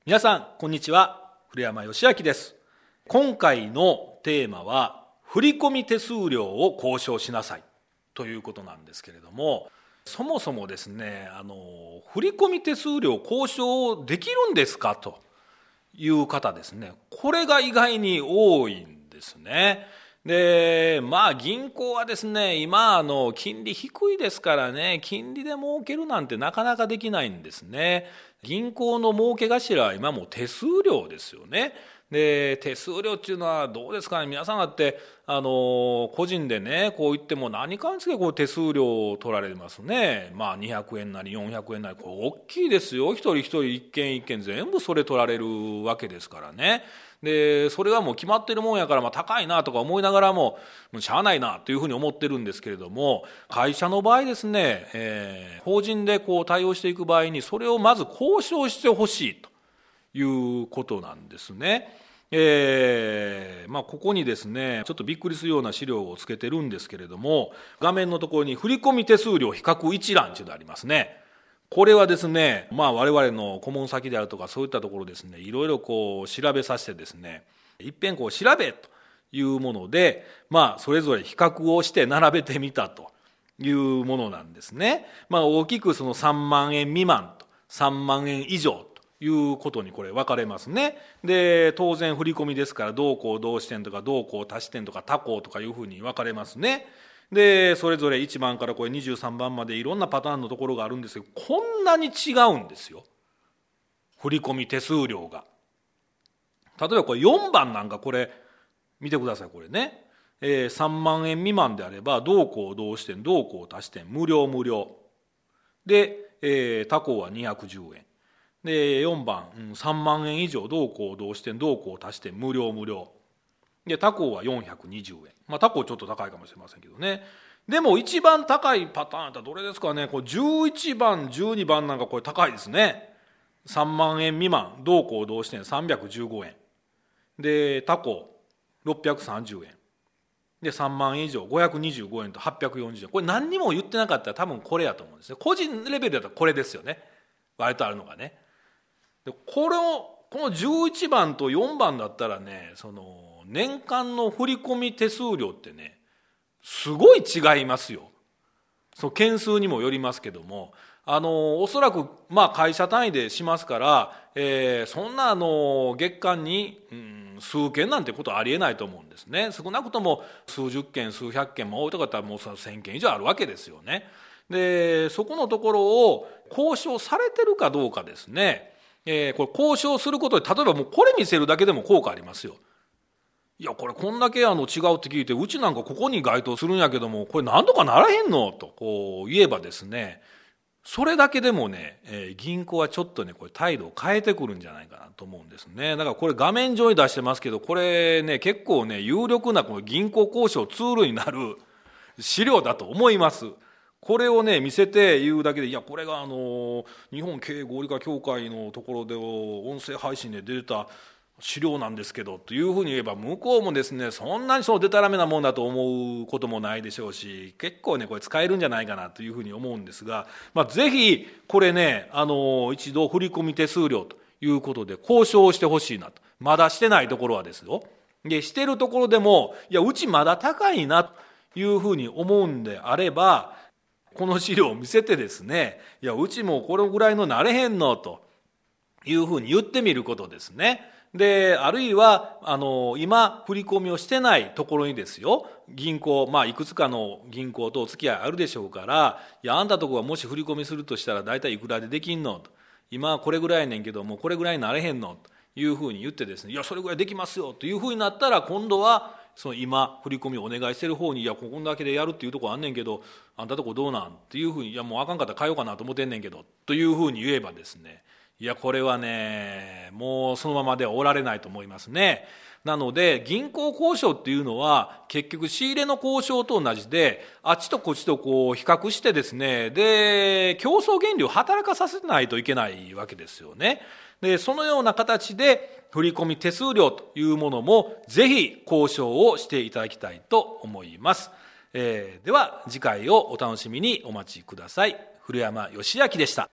皆さんこんにちは、古山義明です。今回のテーマは振込手数料を交渉しなさいということなんですけれども、そもそもですね、振込手数料交渉できるんですかという方ですね、これが意外に多いんですね。で銀行はですね、今金利低いですからね、金利で儲けるなんてなかなかできないんですね。銀行の儲け頭は今もう手数料ですよね。で手数料っていうのはどうですかね、皆さんだって個人でねこう言っても何かにつけこう手数料を取られますね。200円なり400円なり、これ大きいですよ。一人一人一件一件全部それ取られるわけですからね。でそれはもう決まってるもんやから、高いなとか思いながらもしゃあないなというふうに思ってるんですけれども、会社の場合ですね、法人でこう対応していく場合にそれをまず交渉してほしいということなんですね。ここにですねちょっとびっくりするような資料をつけてるんですけれども、画面のところに振込手数料比較一覧というのがありますね。これはですね、我々の顧問先であるとかそういったところですね、いろいろこう調べさせてですね、いっぺんこう調べというもので、それぞれ比較をして並べてみたというものなんですね。大きくその3万円未満と3万円以上ということにこれ分かれますね。で当然振込ですから、同項同支店とか同項他支店とか他項とかいうふうに分かれますね。でそれぞれ1番からこれ23番までいろんなパターンのところがあるんですけど、こんなに違うんですよ、振込手数料が。例えばこれ4番なんかこれ見てください。これね、3万円未満であれば同項同支店同項他支店無料で、他項は210円で、4番、3万円以上同項同支店同項他支店無料で、他項は420円。他項ちょっと高いかもしれませんけどね。でも一番高いパターンってどれですかね。これ11番12番なんかこれ高いですね。3万円未満同項同支店315円で、他項630円で、3万円以上525円と840円。これ何にも言ってなかったら多分これやと思うんですね。個人レベルだったらこれですよね、割とあるのがね。でこの11番と4番だったらね、その年間の振込手数料ってねすごい違いますよ。その件数にもよりますけども、おそらく会社単位でしますから、そんな月間に、数件なんてことはありえないと思うんですね。少なくとも数十件数百件も多いとかだったらもう1000件以上あるわけですよね。でそこのところを交渉されてるかどうかですね。これ交渉することで、例えばもうこれ見せるだけでも効果ありますよ。いやこれこんだけ違うって聞いて、うちなんかここに該当するんやけどもこれ何とかならへんのとこう言えばですね、それだけでもね、銀行はちょっとねこれ態度を変えてくるんじゃないかなと思うんですね。だからこれ画面上に出してますけど、これね結構ね有力なこの銀行交渉ツールになる資料だと思います。これをね見せて言うだけで、いやこれが日本経営合理化協会のところで音声配信で出た資料なんですけどというふうに言えば、向こうもですねそんなにデタラメなもんだと思うこともないでしょうし、結構ねこれ使えるんじゃないかなというふうに思うんですが、ぜひこれね一度振込手数料ということで交渉してほしいなと。まだしてないところはですよ。でしてるところでも、いやうちまだ高いなというふうに思うんであれば、この資料を見せてですね、いやうちもこれぐらいのなれへんのというふうに言ってみることですね。であるいは今振り込みをしてないところにですよ、銀行いくつかの銀行とお付き合いあるでしょうから、いやあんたとこがもし振り込みするとしたら大体いくらでできんのと、今はこれぐらいやねんけどもこれぐらいになれへんのというふうに言ってですね、いやそれぐらいできますよというふうになったら、今度はその今振り込みをお願いしてる方に、いやここだけでやるっていうところあんねんけどあんたとこどうなんっていうふうに、いやもうあかんかったら変えようかなと思ってんねんけどというふうに言えばですね、いやこれはねもうそのままではおられないと思いますね。なので銀行交渉っていうのは結局仕入れの交渉と同じで、あっちとこっちとこう比較してですね、で競争原理を働かさせないといけないわけですよね。でそのような形で振込手数料というものもぜひ交渉をしていただきたいと思います。では次回をお楽しみにお待ちください。古山義明でした。